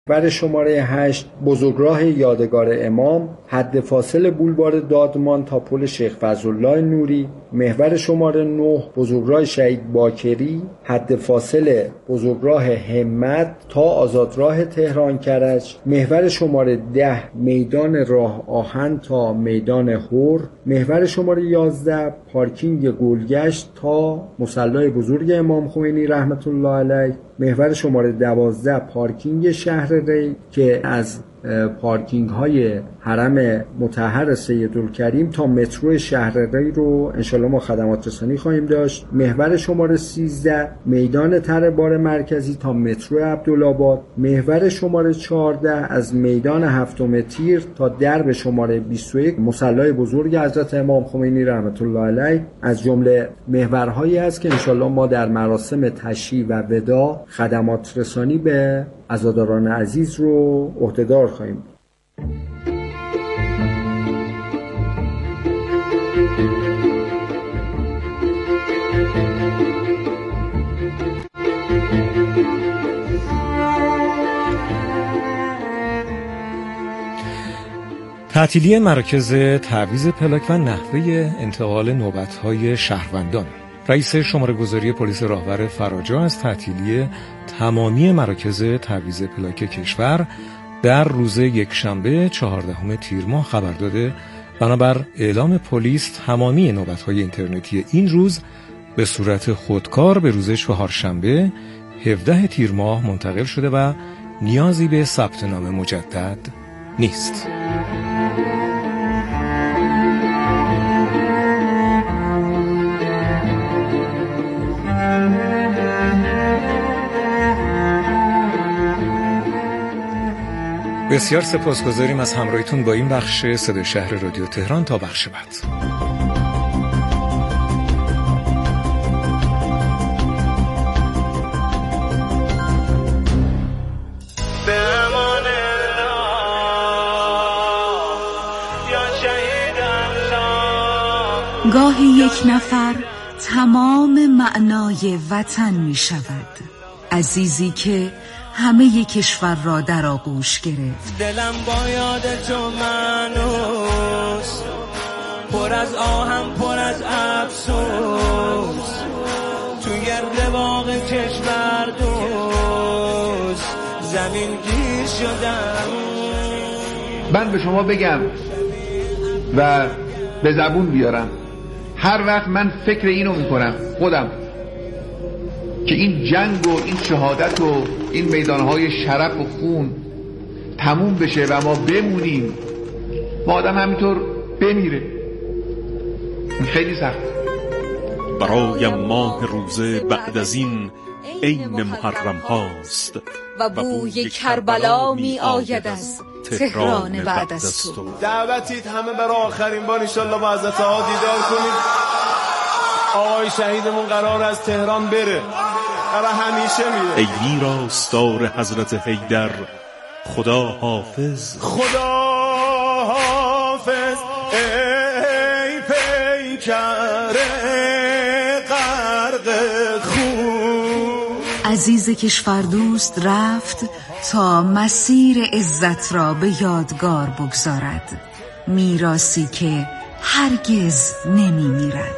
محور شماره 8 بزرگراه یادگار امام، حد فاصل بولوار دادمان تا پل شیخ فضلالله نوری. محور شماره 9 بزرگراه شهید باکری، حد فاصل بزرگراه همت تا آزادراه تهران کرج. محور شماره 10 میدان راه آهن تا میدان هور. محور شماره 11 پارکینگ گلگشت تا مصلی بزرگ امام خمینی رحمت الله علیه. محور شماره 12 پارکینگ شهر ری که از پارکینگ های حرم مطهر سیدالکریم تا مترو شهر ری رو انشالله ما خدمات رسانی خواهیم داشت. محور شماره 13 میدان تربار مرکزی تا مترو عبدالآباد. محور شماره 14 از میدان هفتم تیر تا درب شماره 21 مصلی بزرگ حضرت امام خمینی رحمت الله علیه از جمله محورهایی است که انشالله ما در مراسم تشییع و وداع خدمات رسانی به عزاداران عزیز رو عهدهدار خواهیم بود. تعطیلی مراکز تعویض پلاک و نحوه انتقال نوبت‌های شهروندان. رئیس شماره‌گذاری پلیس راهور فراجا از تعطیلی تمامی مراکز تعویض پلاک کشور در روز یکشنبه 14 تیر ماه خبر داده. بنابر اعلام پلیس تمامی نوبت‌های اینترنتی این روز به صورت خودکار به روز چهارشنبه 17 تیر ماه منتقل شده و نیازی به ثبت نام مجدد نیست. بسیار سپاسگزاریم از همراهیتون با این بخش صدای شهر رادیو تهران. تا بخش بعد. گاهی یک نفر تمام معنای وطن می شود، عزیزی که همه کشور را در آغوش گرفت. دلم با یاد تو منوس، پر از آهم پر از افسوس، تو گرد باغ کشور دوست زمین گیر شدم. من به شما بگم و به زبون بیارم، هر وقت من فکر اینو میکنم خودم که این جنگ و این شهادت و این میدانهای شرف و خون تموم بشه و ما بمونیم و آدم همینطور بمیره، این خیلی سخت. برایم ماه روزه بعد از این عین محرم هاست و بوی کربلا می آید از تهران بعد از تو. دعوتید همه برای آخرین بار انشالله با حضرت ها دیدار کنید. آقای شهیدمون قرار از تهران بره، قرار همیشه میره. ای میراثدار حضرت حیدر، خدا حافظ، خدا حافظ. ای پیکر غرق خون. عزیز کشور دوست رفت تا مسیر عزت را به یادگار بگذارد، میراثی که هرگز نمی میرد.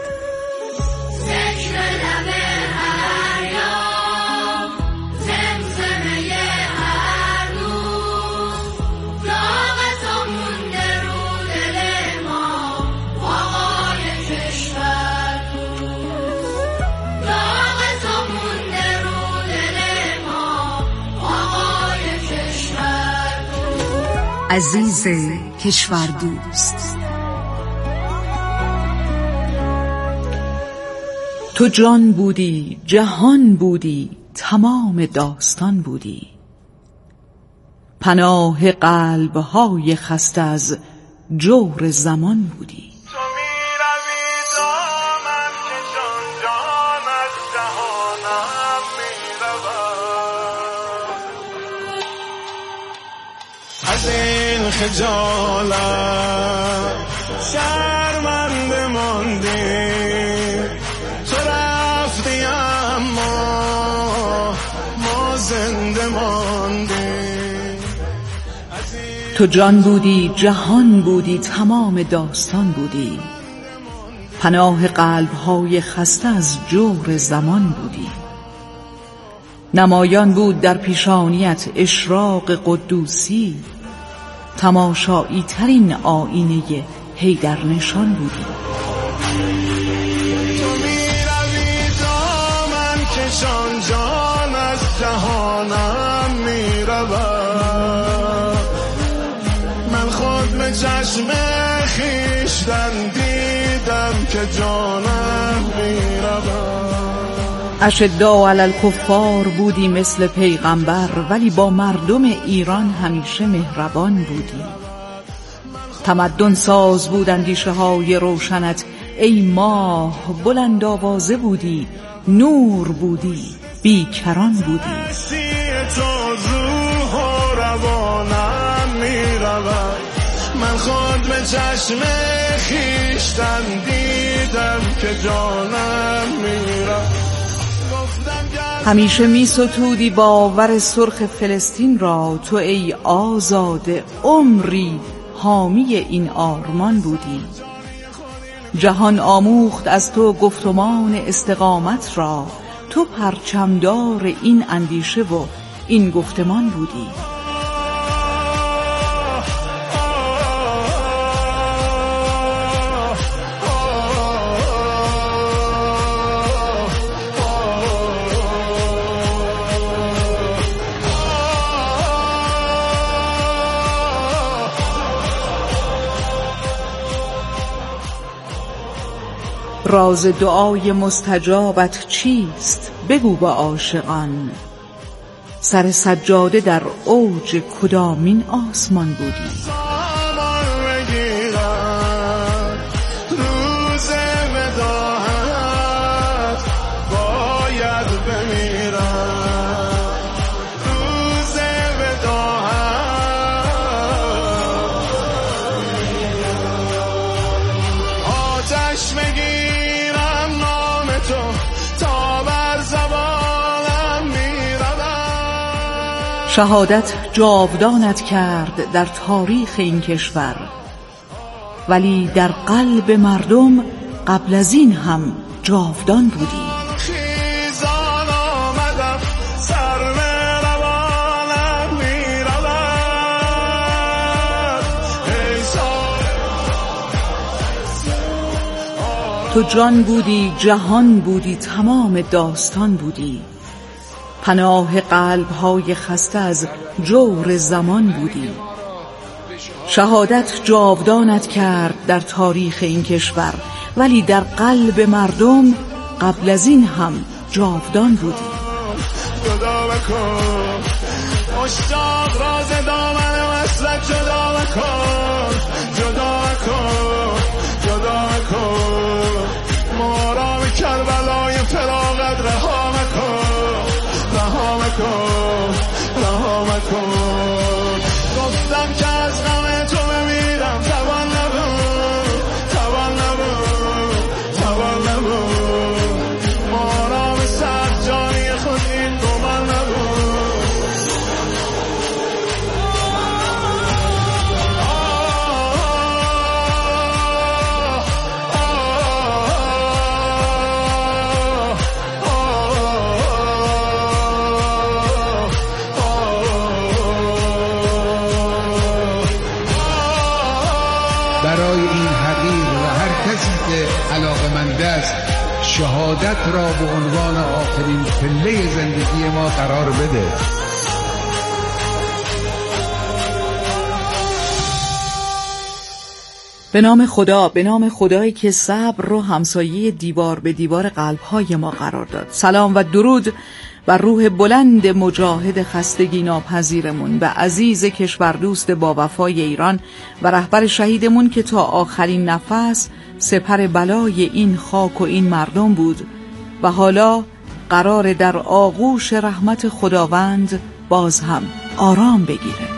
عزیز کشور دوست، تو جان بودی، جهان بودی، تمام داستان بودی، پناه قلب‌های خسته از جور زمان بودی. از این خجالت شرمنده ماندیم، تو رفتی اما ما زنده ماندیم. تو جان بودی، جهان بودی، تمام داستان بودی، پناه قلب‌های خسته از جور زمان بودی. نمایان بود در پیشانیت اشراق قدوسی، تماشایی ترین آینه حیدر نشان بودی. تو میروی دامن کشان، جان از جهانم میرود، من خود به چشم خویشتن دیدم که جانم میرود. اشداء علی الکفار بودی مثل پیغمبر، ولی با مردم ایران همیشه مهربان بودی. تمدن ساز بود اندیشه های روشنت، ای ماه بلند آوازه بودی، نور بودی، بیکران بودی. تو روح و روانم میرود، من خود به چشم خویشتن دیدم که جانم میرود. همیشه می ستودی باور سرخ فلسطین را، تو ای آزاده عمری حامی این آرمان بودی. جهان آموخت از تو گفتمان استقامت را، تو پرچمدار این اندیشه و این گفتمان بودی. راز دعای مستجابت چیست؟ بگو با عاشقان، سر سجاده در اوج کدامین آسمان بودی؟ روز وداعت باید بمیرم، روز وداعت آتش بگیرم نام تو تا بر زبانم میرود. شهادت جاودانت کرد در تاریخ این کشور، ولی در قلب مردم قبل از این هم جاودان بودی. خیزان آمدم سر روانم میرود، تو جان بودی، جهان بودی، تمام داستان بودی، پناه قلب‌های خسته از جور زمان بودی. شهادت جاودانت کرد در تاریخ این کشور، ولی در قلب مردم قبل از این هم جاودان بودی. جدا بکن مشتاق راز دامن وصلت، جدا بکن، جدا بکن، جدا بکن، ما را به کربلای فراغت رها مکن، رها مکن، رها مکن. گفتم که از غم تو بمیرم، توان نبود، توان نبود، توان نبود، ما را به سرجانی خود این گمان نبود. برای این حقیر و هر کسی که علاقه‌مند است شهادت را به عنوان آخرین پله زندگی ما قرار بده. به نام خدا، به نام خدایی که صبر رو همسایه دیوار به دیوار قلب‌های ما قرار داد. سلام و درود بر روح بلند مجاهد خستگی ناپذیرمون، به عزیز کشوردوست با وفای ایران و رهبر شهیدمون که تا آخرین نفس سپر بلای این خاک و این مردم بود و حالا قرار در آغوش رحمت خداوند باز هم آرام بگیره.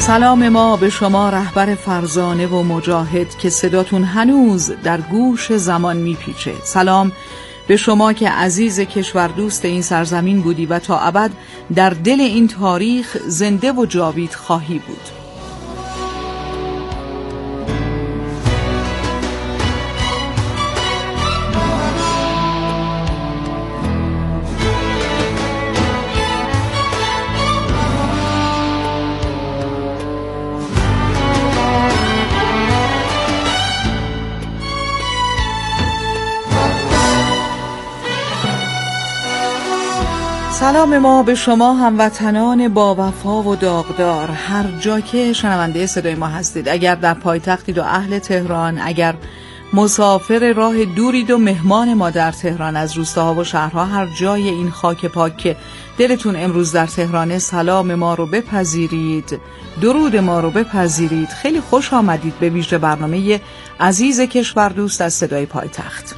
سلام ما به شما رهبر فرزانه و مجاهد که صداتون هنوز در گوش زمان میپیچه. سلام به شما که عزیز کشور دوست این سرزمین بودی و تا ابد در دل این تاریخ زنده و جاوید خواهی بود. سلام ما به شما هموطنان با وفا و داغدار، هر جا که شنونده صدای ما هستید، اگر در پایتختید و اهل تهران، اگر مسافر راه دورید و مهمان ما در تهران از روستاها و شهرها، هر جای این خاک پاک که دلتون امروز در تهرانه، سلام ما رو بپذیرید، درود ما رو بپذیرید. خیلی خوش آمدید به ویژه برنامه عزیز کشور دوست از صدای پایتخت.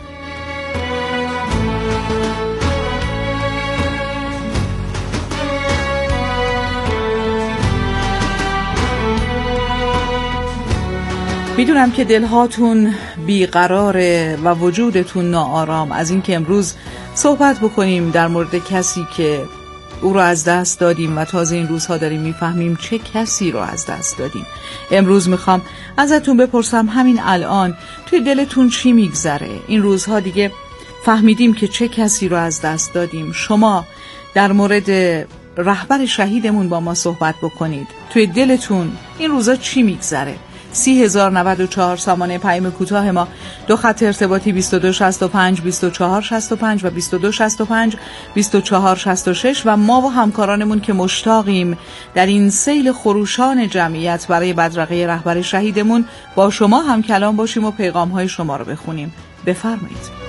میدونم که دلهاتون بیقراره و وجودتون ناآرام از این که امروز صحبت بکنیم در مورد کسی که او رو از دست دادیم و تازه این روزها داریم میفهمیم چه کسی رو از دست دادیم. امروز میخوام ازتون بپرسم همین الان توی دلتون چی میگذره؟ این روزها دیگه فهمیدیم که چه کسی رو از دست دادیم. شما در مورد رهبر شهیدمون با ما صحبت بکنید. توی دلتون این روزها چی میگذره؟ 30,094 سامانه پیام کوتاه ما، 2 خط ارتباطی 2265 2465 و 2265 2466 و ما و همکارانمون که مشتاقیم در این سیل خروشان جمعیت برای بدرقه رهبر شهیدمون با شما هم کلام باشیم و پیغام‌های شما رو بخونیم. بفرمایید.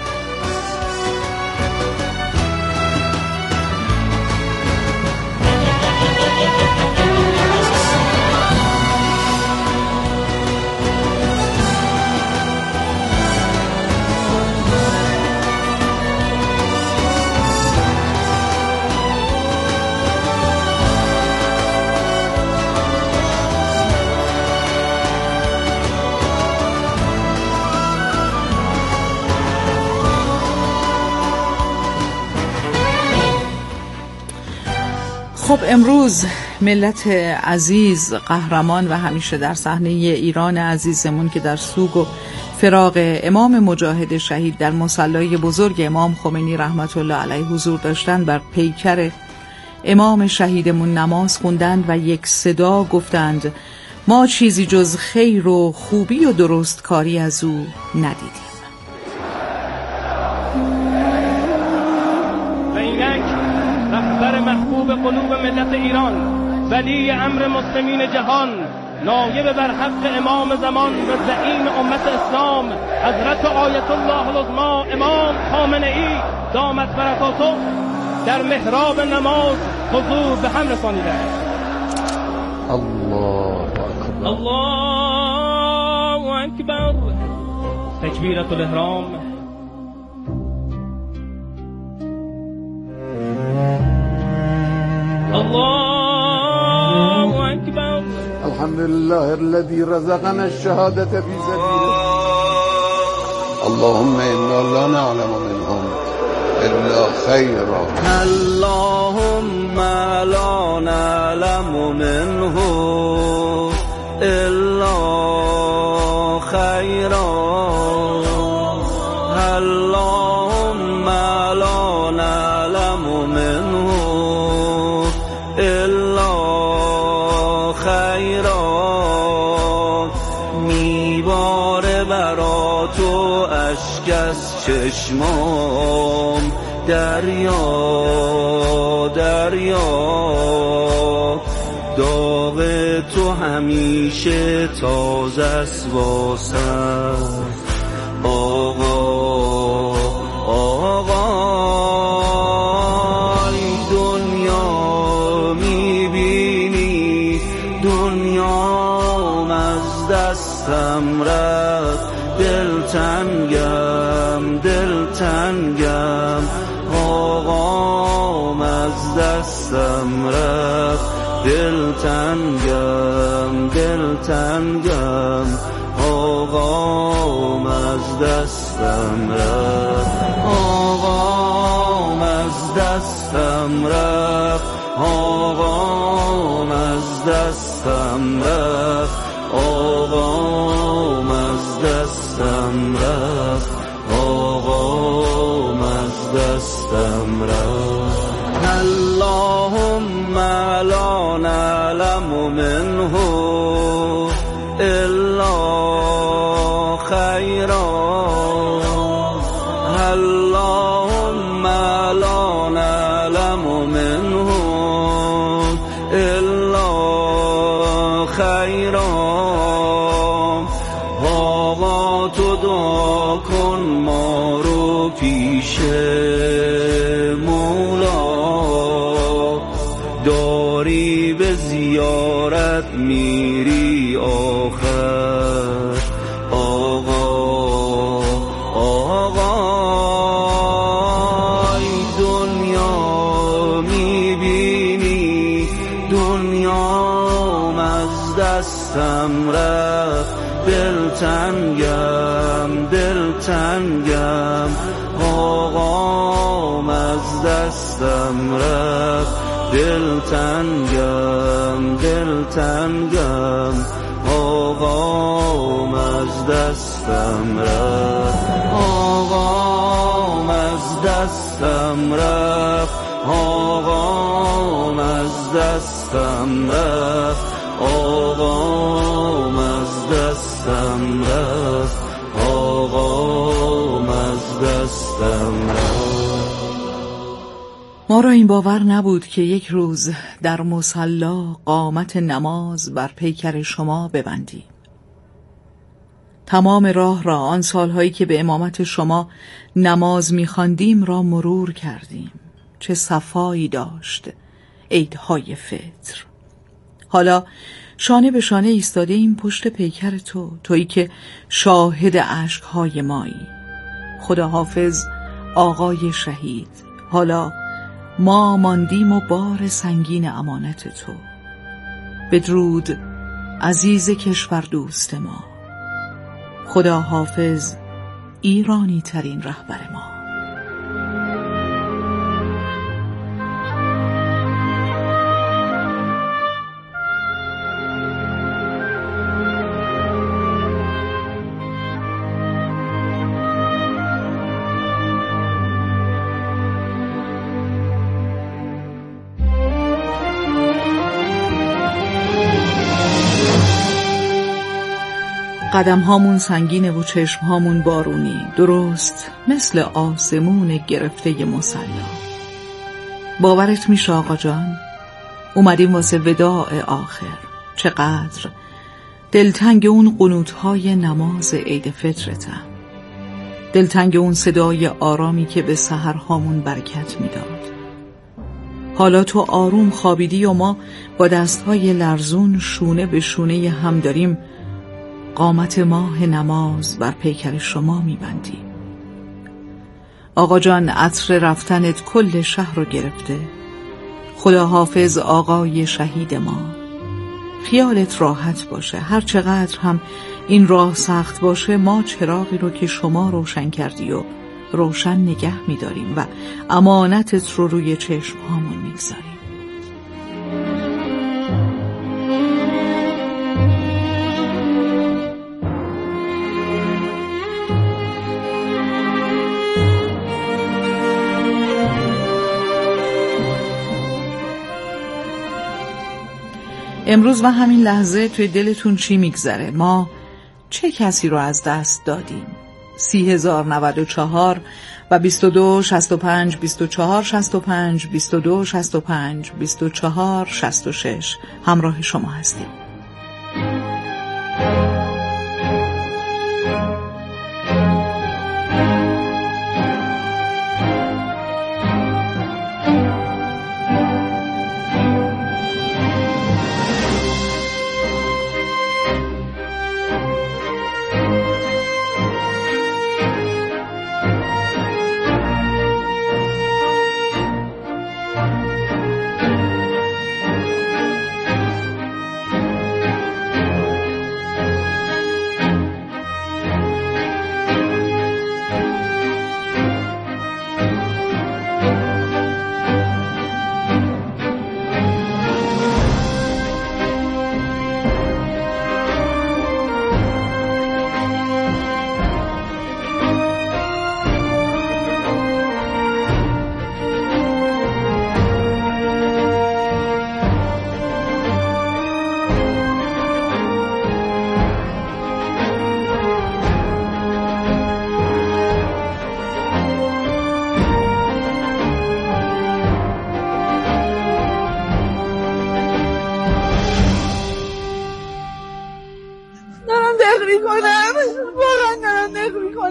خب امروز ملت عزیز، قهرمان و همیشه در صحنه ایران عزیزمون که در سوگ و فراق امام مجاهد شهید در مصلی بزرگ امام خمینی رحمت الله علیه حضور داشتن، بر پیکر امام شهیدمون نماز خوندند و یک صدا گفتند ما چیزی جز خیر و خوبی و درست کاری از او ندیدیم. رهبر محبوب قلوب ملت ایران، ولی امر مسلمین جهان، نایب بر حق امام زمان و زعیم امت اسلام، حضرت آیت الله العظما امام خامنه ای دامت برکاته، در محراب نماز حضور به هم رسانیدند. الله اکبر، الله اکبر. تکبیرة الاحرام. الله أكبر. الحمد لله الذي رزقنا الشهادة في سبيله. اللهم إنا لا نعلم منهم إلا خيرا. اللهم لا نعلم منه إلا خيرا. اللهم لا نعلم منه الا خیرا. میباره برا تو اشک از چشمام، دریا دریا، داغ تو همیشه تازه است واسم. آقا آقا دنیا میبینی، دنیا از دستم رفت، دلتنگم دلتنگم، آقام از دستم رفت، دلتنگم. دلتنگم آقام از دستم رفت آقام از دستم رفت آقام از دستم رفت آقام از دستم رفت آقام از دستم رفت اللهم لا نعلم منه الا خیرا اللهم لا نعلم منه الا خیرا آقا تو دعا کن ما رو پیش مولا داری به زیارت میری آخر آقا ای دنیا میبینی دنیام از دستم رفت دلتنگم آقام از دستم رفت دلتنگم آقام از دستم رفت آقام از دستم رفت آقام از دستم رفت آقام از دستم رفت آقام از دستم رفت. ما را این باور نبود که یک روز در مصلا قامت نماز بر پیکر شما ببندیم. تمام راه را آن سالهایی که به امامت شما نماز می‌خواندیم را مرور کردیم. چه صفایی داشت عیدهای فطر. حالا شانه به شانه ایستاده این پشت پیکر تویی که شاهد اشکهای مایی. خدا حافظ آقای شهید. حالا ما ماندیم و بار سنگین امانت تو. بدرود عزیز کشور دوست ما. خدا حافظ ایرانی ترین رهبر ما. قدم هامون سنگینه و چشم هامون بارونی، درست مثل آسمون گرفته مصلا. باورت میشه آقا جان؟ اومدیم واسه وداع آخر. چقدر دلتنگ اون قنوت‌های نماز عید فطرتم، دلتنگ اون صدای آرامی که به سحرهامون برکت میداد. حالا تو آروم خوابیدی و ما با دستهای لرزون شونه به شونه هم داریم قامت ماه نماز بر پیکر شما میبندیم. آقا جان عطر رفتنت کل شهر رو گرفته. خدا حافظ آقای شهید ما. خیالت راحت باشه، هر چقدر هم این راه سخت باشه ما چراغی رو که شما روشن کردی و روشن نگه میداریم و امانتت رو روی چشم هامون میگذاریم. امروز و همین لحظه توی دلتون چی میگذره؟ ما چه کسی رو از دست دادیم؟ 30,094 و 22 65 24 65 22 65 24 66 همراه شما هستیم.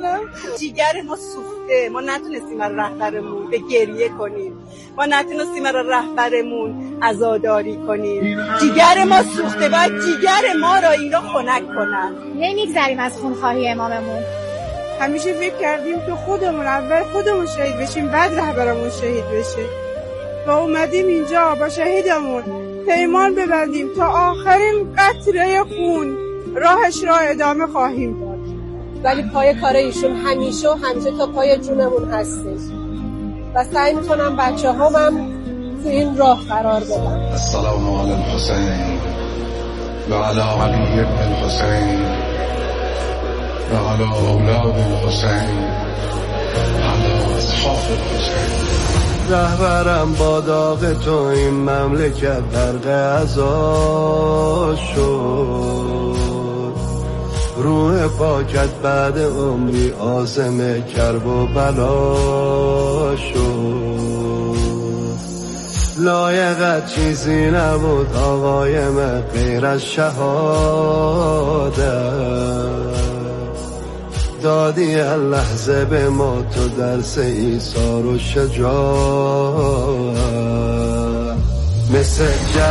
کنم. جیگر ما سوخته، ما نتونستیم از رهبرمون به گریه کنیم، ما نتونستیم از رهبرمون عزاداری کنیم. جیگر ما سوخته، باید جیگر ما را اینا خنک کنن. نمیگذریم از خونخواهی اماممون. همیشه فکر کردیم که خودمون اول خودمون شهید بشیم بعد رهبرمون شهید بشه و اومدیم اینجا با شهیدمون پیمان ببندیم تا آخرین قطره خون راهش را ادامه خواهیم داد. ولی پای کار ایشون همیشه و همیشه تا پای جونمون هستش و سعی میکنم بچه هم تو این راه قرار بدم. السلام علی الحسین و علی علی ابن الحسین و علی اولاد الحسین علی اصحاب الحسین. رهبرم با داغ تو این مملکت غرق عزا شد، روح پاکت بعد عمری عازم کرب و بلا شد. لایقت چیزی نبود آقای من غیر از شهادت، دادی اللحظه به ما تو درس ایثار و شجاعت. مثل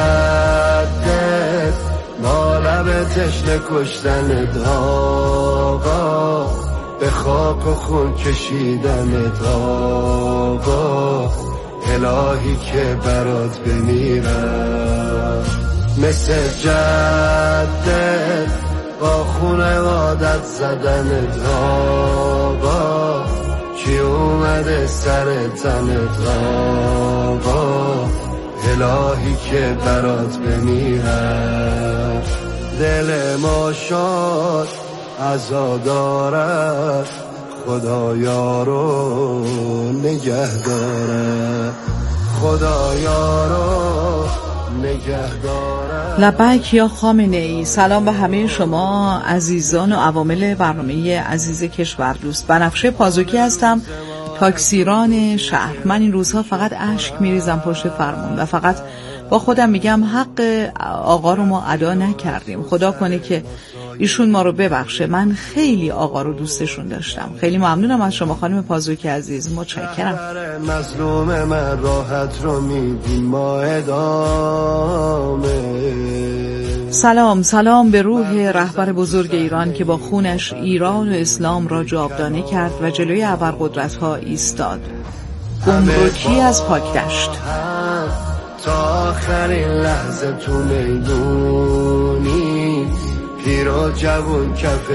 جدت ما لب تشنه کشتنت آقا، به خاک و خون کشیدنت آقا، الهی که برات بمیرم. مثل جدت با خونوادت زدنت آقا، کی اومده سر تنت آقا، الهی که برات بمیرم. دل ما شاد عزادارت، خدایا رو نگه داره، خدایا رو نگه داره. لبیک یا خامنه ای. سلام به همه شما عزیزان و عوامل برنامه عزیز کشور دوست. بنفشه پازوکی هستم، تاکسیران شهر. من این روزها فقط اشک میریزم پشت فرمون و فقط با خودم میگم حق آقا رو ما ادا نکردیم. خدا کنه که ایشون ما رو ببخشه. من خیلی آقا رو دوستشون داشتم. خیلی ممنونم از شما خانم پازوکی عزیز، متشکرم. مظلوم من راحت رو میدیم ما ادامه. سلام به روح رهبر بزرگ ایران که با خونش ایران و اسلام را جاودانه کرد و جلوی ابرقدرت‌ها ایستاد. گمرکی از پاکدشت. تا آخرین لحظه تو میدونی، پیر و جوون کف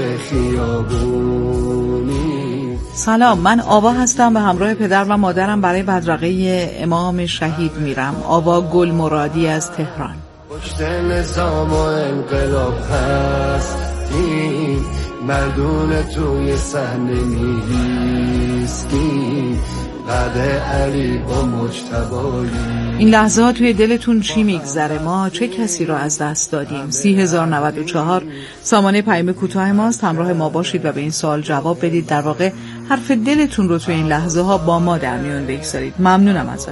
خیابونی. سلام، من آوا هستم، به همراه پدر و مادرم برای بدرقه امام شهید میرم. آوا گل مرادی از تهران. پشت نظام و انقلاب هستی، مردون توی صحنه نیستی، بعد علی با مجتبایی. این لحظه ها توی دلتون چی میگذره؟ ما چه کسی را از دست دادیم؟ 30,094 سامانه پیام کوتاه ماست. همراه ما باشید و به این سوال جواب بدید. در واقع حرف دلتون رو توی این لحظه ها با ما در میون بگذارید. ممنونم ازتون.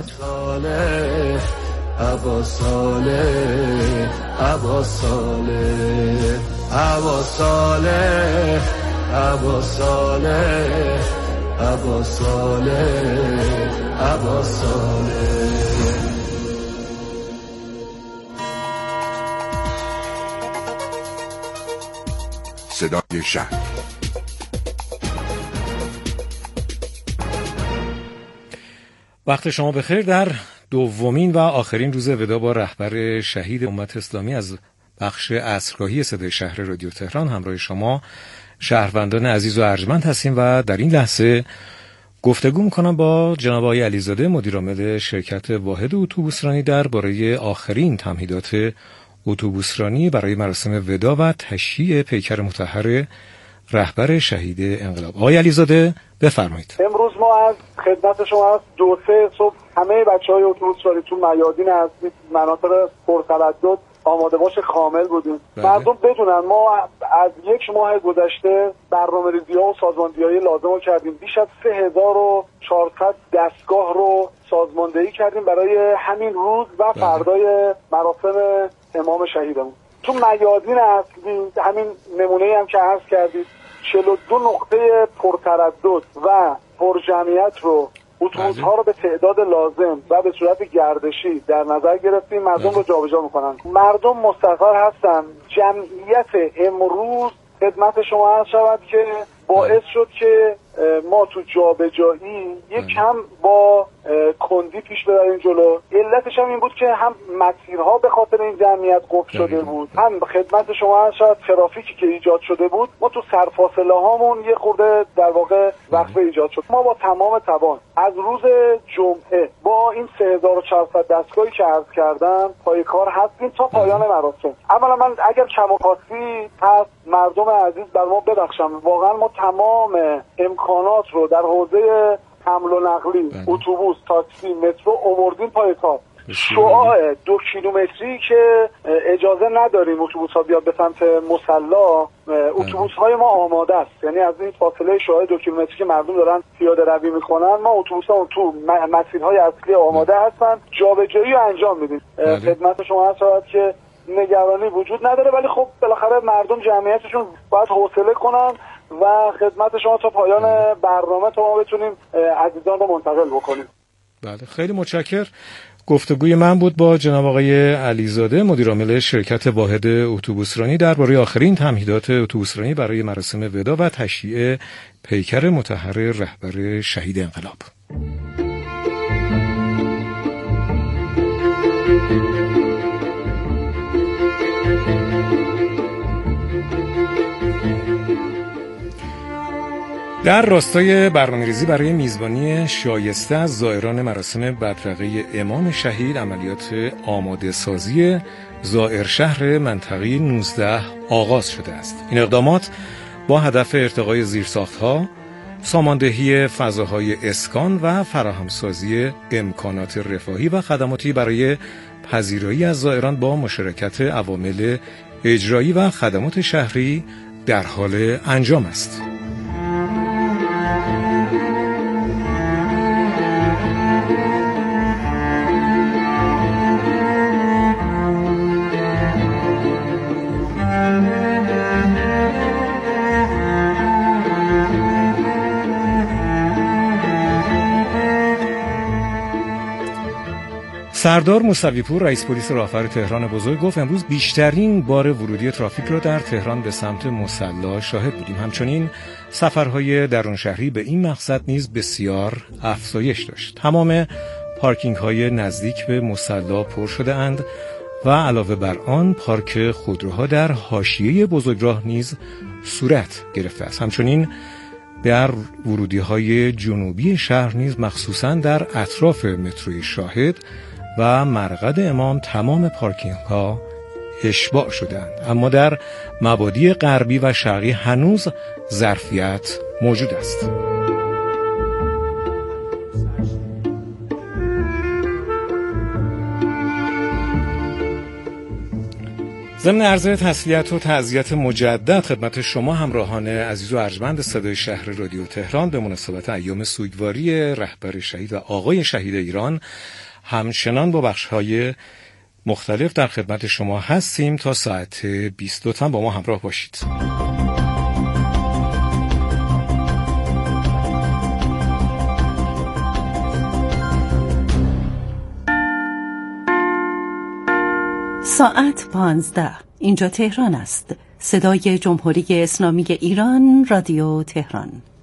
ابا صالح ابا صالح ابا صالح ابا صالح ابا صالح ابا صالح. صدای شهر. وقت شما بخیر. در دومین و آخرین روز ودا با رهبر شهید امت اسلامی از بخش عصرگاهی صدای شهر رادیو تهران همراه شما شهروندان عزیز و ارجمند هستیم و در این لحظه گفتگو میکنم با جناب آقای علیزاده مدیرعامل شرکت واحد اتوبوسرانی درباره آخرین تمهیدات اتوبوسرانی برای مراسم ودا و تشییع پیکر مطهر رهبر شهید انقلاب. آقای علیزاده بفرمایید. امروز ما از خدمت شما از 2-3 صبح همه بچهای اتوبوسرانی تو میادین هستید، مناطق پرتردد آماده باش کامل بودیم. مردم بدونن ما از 1 ماه گذشته برنامه‌ریزی‌ها و سازماندهی‌های لازم رو کردیم. بیش از 3400 دستگاه رو سازماندهی کردیم برای همین روز و فردای مراسم امام شهیدمون. تو میادین اصلی همین نمونه‌ای هم که عرض کردید 42 نقطه پرتردد و پرجمعیت رو، اتوبوس ها رو به تعداد لازم و به صورت گردشی در نظر گرفتیم. مردم رو جابجا میکنن، مردم مستقر هستن. جمعیت امروز خدمت شما عرض شود که باعث شد که ما تو جابجایی یک کم با کندی پیش ببریم جلو. علتش هم این بود که هم مسیرها به خاطر این جمعیت قفل شده بود، هم خدمت شما شاید ترافیکی که ایجاد شده بود. ما تو سرفاصله هامون یه خورده در واقع وقفه ایجاد شد. ما با تمام توان از روز جمعه با این 3400 دستگاهی که عرض کردم پای کار هستیم تا پایان مراسم. اولا من اگر کم و کاستی هست مردم عزیز بر ما ببخشم، واقعا ما تمام امکانات رو در حوزه حمل و نقلی، اتوبوس، تاکسی، مترو آوردیم پای کار. شعاع 2 کیلومتری که اجازه نداریم اتوبوس ها بیاد به سمت مصلا، اتوبوس های ما آماده است. یعنی از این فاصله شعاع 2 کیلومتری که مردم دارن پیاده روی میکنن، ما اتوبوس ها تو مسیرهای اصلی آماده هستن، جابجایی رو انجام میدیم. خدمت شما هست که نگرانی وجود نداره، ولی خب بالاخره مردم جمعیتشون باید حوصله کنن و خدمت شما تا پایان برنامه تا ما بتونیم عزیزان رو منتقل بکنیم. بله، خیلی متشکرم. گفتگوی من بود با جناب آقای علیزاده، مدیرعامل شرکت واحد اتوبوسرانی، درباره آخرین تمهیدات اتوبوسرانی برای مراسم ودا و تشییع پیکر مطهر رهبر شهید انقلاب. در راستای برنامه‌ریزی برای میزبانی شایسته از زائران مراسم بدرقه امام شهید، عملیات آماده سازی زائر شهر منطقه 19 آغاز شده است. این اقدامات با هدف ارتقای زیرساخت‌ها، ساماندهی فضاهای اسکان و فراهمسازی امکانات رفاهی و خدماتی برای پذیرایی از زائران با مشارکت عوامل اجرایی و خدمات شهری در حال انجام است. سردار موسوی‌پور، رئیس پلیس راهور تهران بزرگ، گفت امروز بیشترین بار ورودی ترافیک را در تهران به سمت مصلی شاهد بودیم. همچنین سفرهای درون شهری به این مقصد نیز بسیار افزایش داشت. تمام پارکینگ های نزدیک به مصلی پر شده اند و علاوه بر آن پارک خودروها در حاشیه بزرگراه نیز صورت گرفته است. همچنین در ورودی‌های جنوبی شهر نیز مخصوصاً در اطراف متروی شاهد و مرقد امام تمام پارکینگ‌ها اشباع شدند، اما در مبادی غربی و شرقی هنوز ظرفیت موجود است. ضمن عرض تسلیت و تعزیت مجدد خدمت شما همراهان عزیز و ارجمند صدای شهر رادیو تهران به مناسبت ایام سوگواری رهبر شهید و آقای شهید ایران، همچنان با بخش‌های مختلف در خدمت شما هستیم. تا ساعت 22 با ما همراه باشید. ساعت 15. اینجا تهران است. صدای جمهوری اسلامی ایران، رادیو تهران.